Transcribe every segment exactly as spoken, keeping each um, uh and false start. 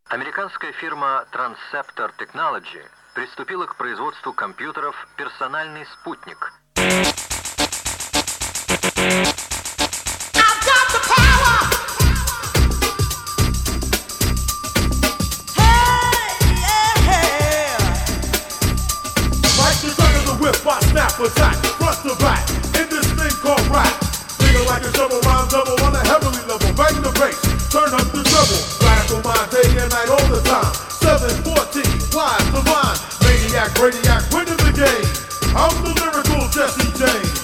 Американская фирма Transceptor Technology приступила к производству компьютеров «Персональный спутник». Attack, front to back, in this thing called rap. Nigga like a double rhyme double on a heavenly level. Bang the bass, turn up the treble. Radical mind day and night all the time. seven fourteen, wise, divine. Maniac, radiac, winning the game. I'm the lyrical Jesse James.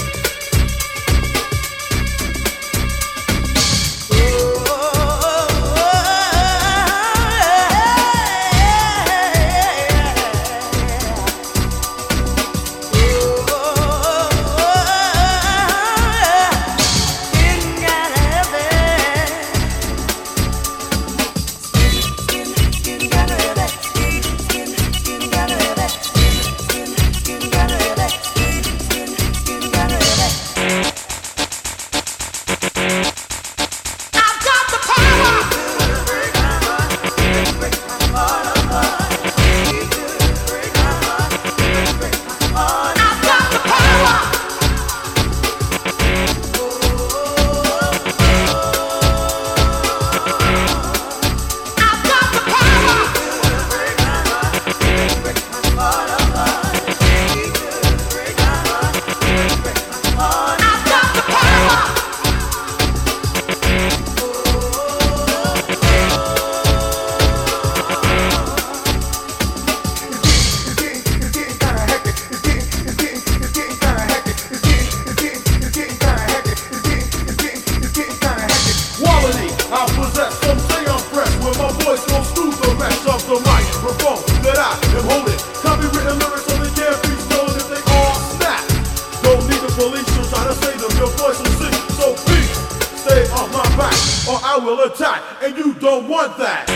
The microphone that I am holding. Copywritten lyrics only can't be stolen if they all snap. Don't need the police to try to save them. Your voice will sing. So please stay off my back, or I will attack, and you don't want that.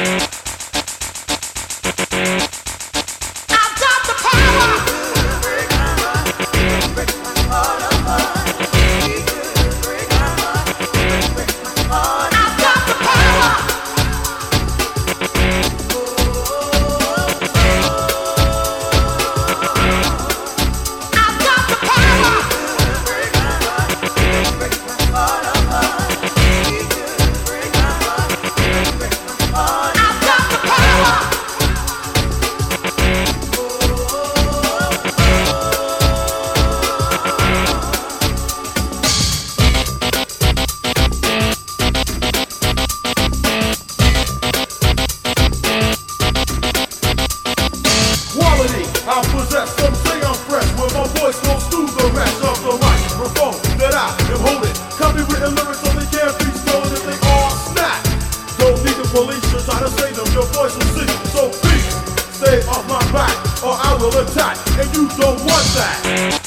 I've got the power. I possess, some say I'm fresh, where my voice goes through the rest of the microphone that I am holding. Copywritten lyrics only can't be stolen if they all snap. Don't need the police to try to save them, your voice will sing. So please, stay off my back, or I will attack, and you don't want that.